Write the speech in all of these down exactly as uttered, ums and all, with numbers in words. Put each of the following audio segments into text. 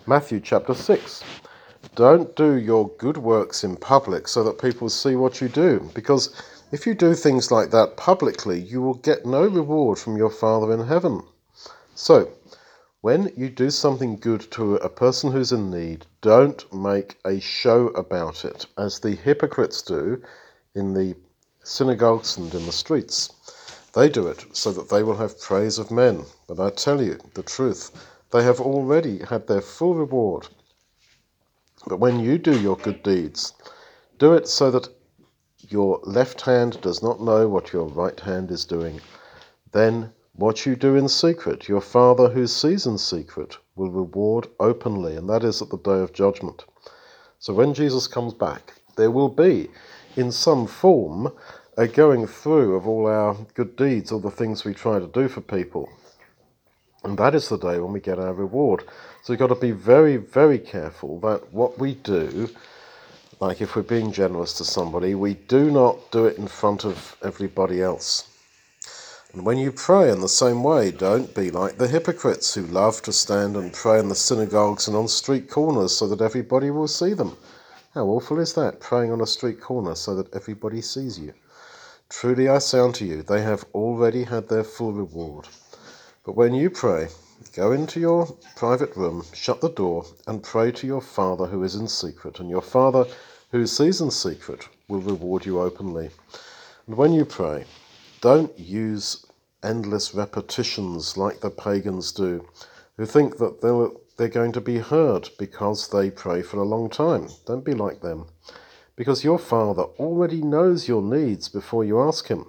Matthew chapter six. Don't do your good works in public so that people see what you do, because if you do things like that publicly, you will get no reward from your Father in heaven. So, when you do something good to a person who's in need, don't make a show about it, as the hypocrites do in the synagogues and in the streets. They do it so that they will have praise of men. But I tell you the truth, they have already had their full reward. But when you do your good deeds, do it so that your left hand does not know what your right hand is doing. Then what you do in secret, your Father who sees in secret will reward openly, and that is at the day of judgment. So when Jesus comes back, there will be, in some form, a going through of all our good deeds, all the things we try to do for people. And that is the day when we get our reward. So we've got to be very, very careful that what we do, like if we're being generous to somebody, we do not do it in front of everybody else. And when you pray in the same way, don't be like the hypocrites who love to stand and pray in the synagogues and on street corners so that everybody will see them. How awful is that, praying on a street corner so that everybody sees you? Truly I say unto you, they have already had their full reward. But when you pray, go into your private room, shut the door, and pray to your Father who is in secret, and your Father who sees in secret will reward you openly. And when you pray, don't use endless repetitions like the pagans do, who think that they're, they're going to be heard because they pray for a long time. Don't be like them, because your Father already knows your needs before you ask him.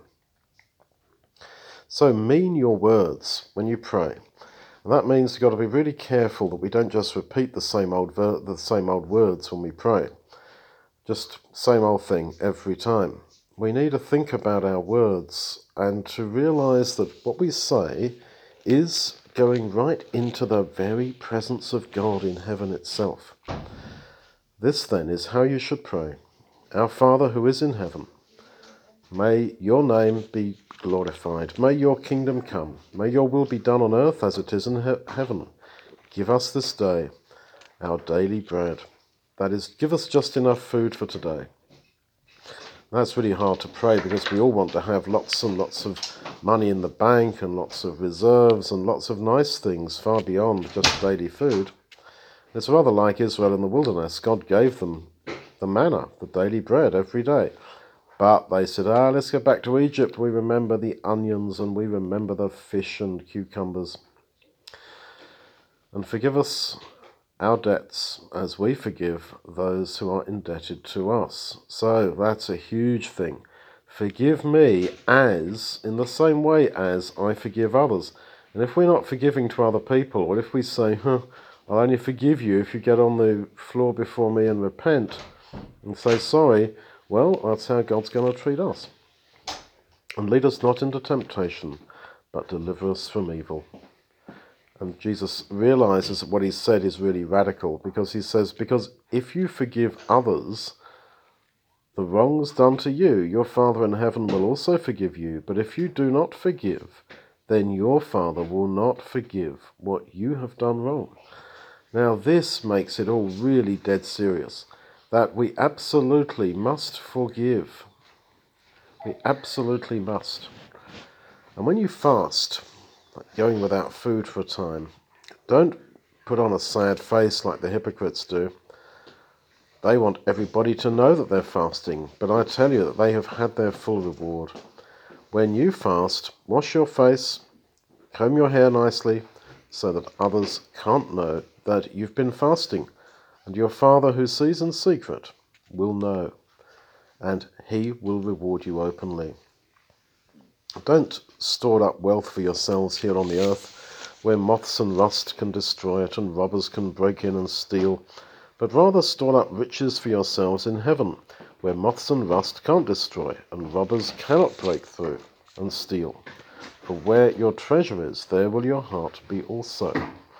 So mean your words when you pray. And that means you've got to be really careful that we don't just repeat the same old ver- the same old words when we pray. Just same old thing every time. We need to think about our words and to realize that what we say is going right into the very presence of God in heaven itself. This then is how you should pray. Our Father who is in heaven, may your name be glorified. May your kingdom come. May your will be done on earth as it is in he- heaven. Give us this day our daily bread. That is, give us just enough food for today. That's really hard to pray because we all want to have lots and lots of money in the bank and lots of reserves and lots of nice things far beyond just daily food. It's rather like Israel in the wilderness. God gave them the manna, the daily bread, every day. But they said, ah, let's go back to Egypt. We remember the onions and we remember the fish and cucumbers. And forgive us our debts as we forgive those who are indebted to us. So that's a huge thing. Forgive me as, in the same way as I forgive others. And if we're not forgiving to other people, or if we say, huh, I'll only forgive you if you get on the floor before me and repent and say sorry, well, that's how God's going to treat us. And lead us not into temptation, but deliver us from evil. And Jesus realizes that what he said is really radical, because he says, because if you forgive others the wrongs done to you, your Father in heaven will also forgive you. But if you do not forgive, then your Father will not forgive what you have done wrong. Now this makes it all really dead serious, that we absolutely must forgive. We absolutely must. And when you fast, like going without food for a time, don't put on a sad face like the hypocrites do. They want everybody to know that they're fasting, but I tell you that they have had their full reward. When you fast, wash your face, comb your hair nicely, so that others can't know that you've been fasting, and your Father who sees in secret will know, and he will reward you openly. Don't store up wealth for yourselves here on the earth, where moths and rust can destroy it, and robbers can break in and steal, but rather store up riches for yourselves in heaven, where moths and rust can't destroy, and robbers cannot break through and steal. For where your treasure is, there will your heart be also.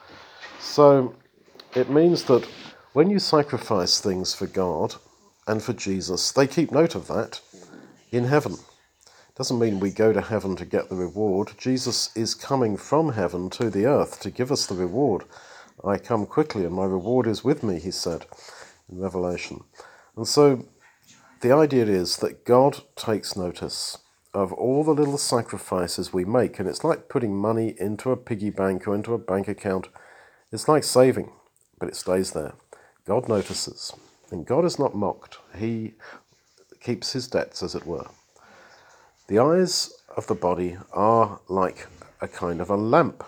So it means that when you sacrifice things for God and for Jesus, they keep note of that in heaven. Doesn't mean we go to heaven to get the reward. Jesus is coming from heaven to the earth to give us the reward. I come quickly and my reward is with me, he said in Revelation. And so the idea is that God takes notice of all the little sacrifices we make, and it's like putting money into a piggy bank or into a bank account. It's like saving, but it stays there. God notices, and God is not mocked. He keeps his debts, as it were. The eyes of the body are like a kind of a lamp.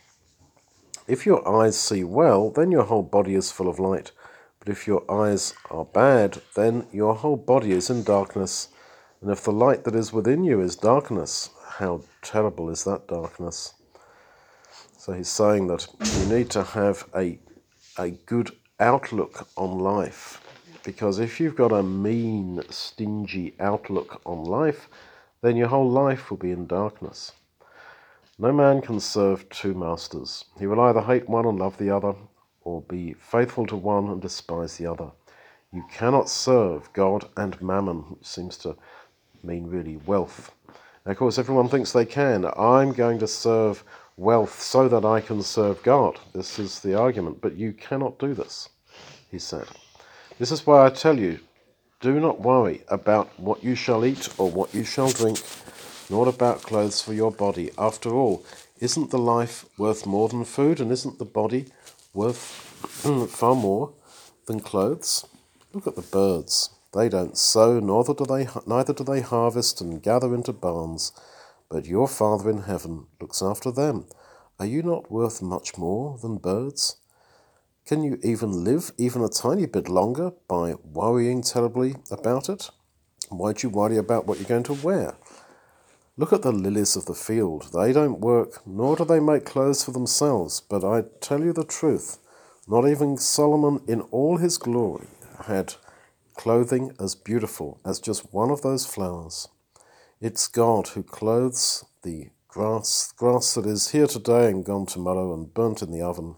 If your eyes see well, then your whole body is full of light. But if your eyes are bad, then your whole body is in darkness. And if the light that is within you is darkness, how terrible is that darkness? So he's saying that you need to have a, a good outlook on life. Because if you've got a mean, stingy outlook on life, then your whole life will be in darkness. No man can serve two masters. He will either hate one and love the other, or be faithful to one and despise the other. You cannot serve God and mammon, which seems to mean really wealth. And of course, everyone thinks they can. I'm going to serve wealth so that I can serve God. This is the argument. But you cannot do this, he said. This is why I tell you, do not worry about what you shall eat or what you shall drink, nor about clothes for your body. After all, isn't the life worth more than food, and isn't the body worth far more than clothes? Look at the birds. They don't sow, nor do they, neither do they harvest and gather into barns, but your Father in heaven looks after them. Are you not worth much more than birds? Can you even live even a tiny bit longer by worrying terribly about it? Why do you worry about what you're going to wear? Look at the lilies of the field. They don't work, nor do they make clothes for themselves. But I tell you the truth, not even Solomon in all his glory had clothing as beautiful as just one of those flowers. It's God who clothes the grass, grass that is here today and gone tomorrow and burnt in the oven.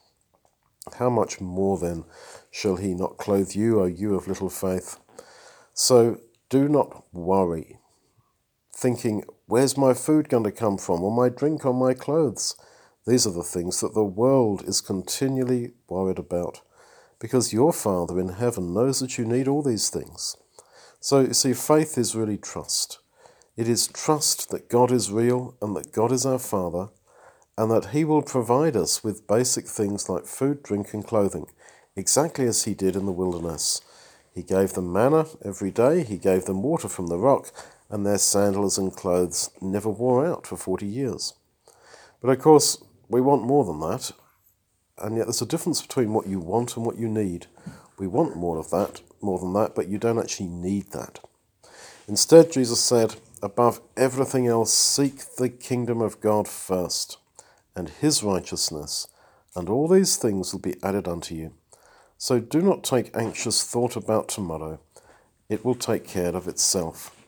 How much more then shall he not clothe you, O you of little faith? So do not worry, thinking, where's my food going to come from, or my drink, or my clothes? These are the things that the world is continually worried about, because your Father in heaven knows that you need all these things. So you see, faith is really trust. It is trust that God is real and that God is our Father, and that he will provide us with basic things like food, drink, and clothing, exactly as he did in the wilderness. He gave them manna every day, he gave them water from the rock, and their sandals and clothes never wore out for forty years. But of course, we want more than that, and yet there's a difference between what you want and what you need. We want more of that, more than that, but you don't actually need that. Instead, Jesus said, above everything else, seek the kingdom of God first, and his righteousness, and all these things will be added unto you. So do not take anxious thought about tomorrow. It will take care of itself.